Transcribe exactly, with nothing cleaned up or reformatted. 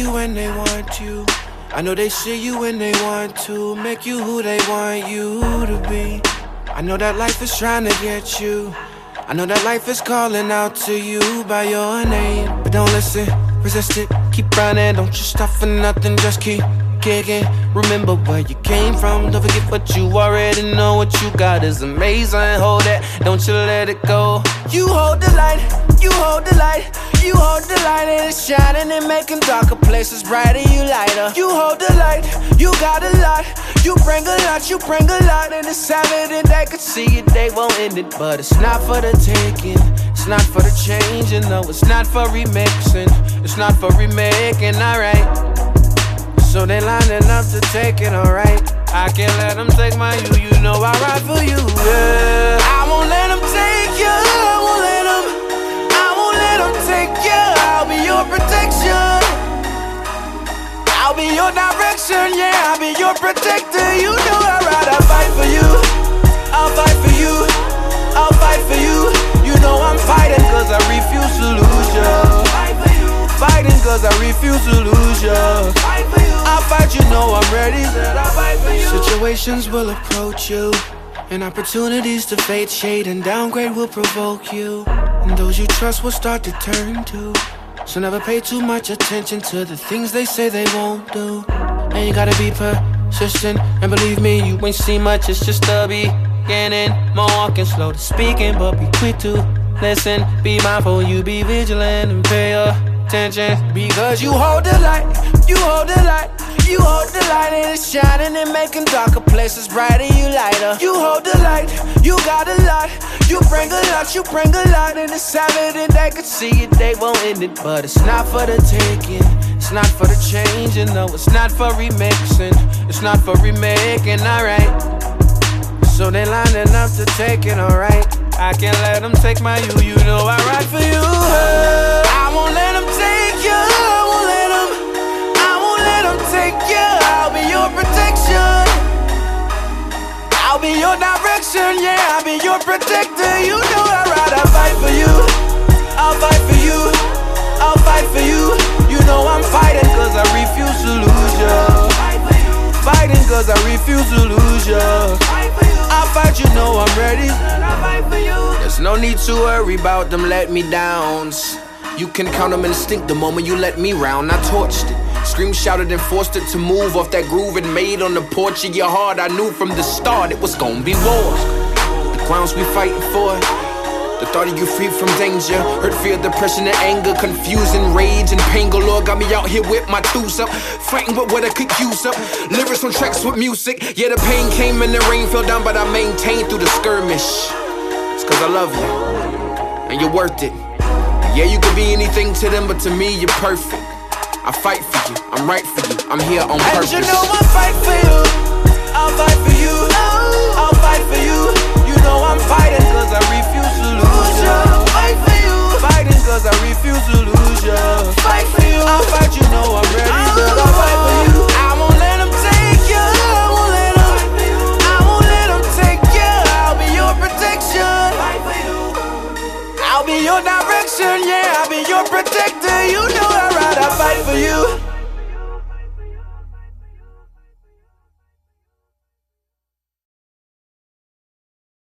you when they want you. I know they see you when they want to make you who they want you to be. I know that life is trying to get you. I know that life is calling out to you by your name. But don't listen, resist it, keep running. Don't you stop for nothing, just keep kicking. Remember where you came from, don't forget what you already know. What you got is amazing, hold that, don't you let it go. You hold the light, you hold the light, you hold the light, and it's shining and making darker places brighter, you lighter. You hold the light, you got a lot, you bring a lot, you bring a lot, and it's evident they could see it, they won't end it. But it's not for the taking, it's not for the changing, no, it's not for remixing, it's not for remaking, alright. So they lining up to take it, alright. I can't let them take my you, you know I ride for you, yeah. I won't let them take you, I won't let them, I won't let them take you. I'll be your protection, I'll be your direction, yeah. I'll be your protector, you know I ride, I fight for you, I'll fight for you, I'll fight for you. You know I'm fighting cause I refuse to lose you. Fighting cause I refuse to lose you. I'll fight, you know I'm ready. Situations will approach you, and opportunities to fade, shade, and downgrade will provoke you. And those you trust will start to turn to. So never pay too much attention to the things they say they won't do. And you gotta be persistent, and believe me, you ain't seen much, it's just a beginning. More walking, slow to speaking, but be quick to listen. Be mindful, you be vigilant, and pay attention. Because you hold the light, you hold the light, you hold the light, and it's shining and making darker places brighter, you lighter. You hold the light, you got a lot, you bring a lot, you bring a lot, and it's evident they could see it, they won't end it. But it's not for the taking, it's not for the changing, no, it's not for remixing, it's not for remaking, alright. So they lining up to take it, alright. I can't let them take my you, you know I ride for you. I won't let them take you, I won't let them, I won't let them take you. I'll be your protection, I'll be your direction, yeah. I'll be your protector, you know I ride, I fight for you, I'll fight for you, I'll fight for you. You know I'm fighting cause I refuse to lose you. Fighting cause I refuse to lose you. I'll fight, you know I'm ready. There's no need to worry about them let me downs. You can count them instinct the moment you let me round. I torched it, screamed, shouted, and forced it to move off that groove it made on the porch of your heart. I knew from the start it was gonna be wars. The grounds we fighting for, the thought of you free from danger, hurt, fear, depression, and anger, confusion, rage, and pain galore got me out here with my tools up, fighting with what I could use up. Lyrics on tracks with music, yeah, the pain came and the rain fell down, but I maintained through the skirmish. It's cause I love you, and you're worth it. Yeah, you could be anything to them, but to me, you're perfect. I fight for you, I'm right for you, I'm here on purpose. And you know I'll fight for you, I'll fight for you, I'll fight for you. You know I'm fighting cause I refuse to lose you. Fight for you, fighting cause I refuse to lose you. Fight for you, I'll fight, you know I'm